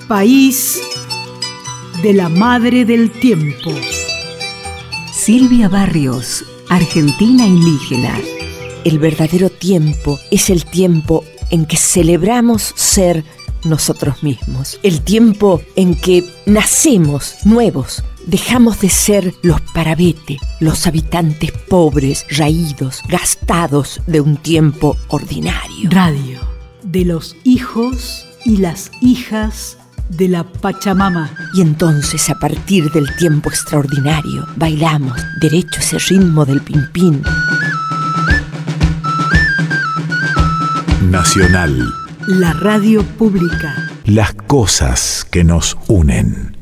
País de la Madre del Tiempo. Silvia Barrios, argentina indígena. El verdadero tiempo es el tiempo en que celebramos ser nosotros mismos. El tiempo en que nacemos nuevos. Dejamos de ser los paravete, los habitantes pobres, raídos, gastados de un tiempo ordinario. Radio de los hijos y las hijas de la Pachamama. Y entonces, a partir del tiempo extraordinario, bailamos derecho ese ritmo del pimpín. Nacional. La radio pública. Las cosas que nos unen.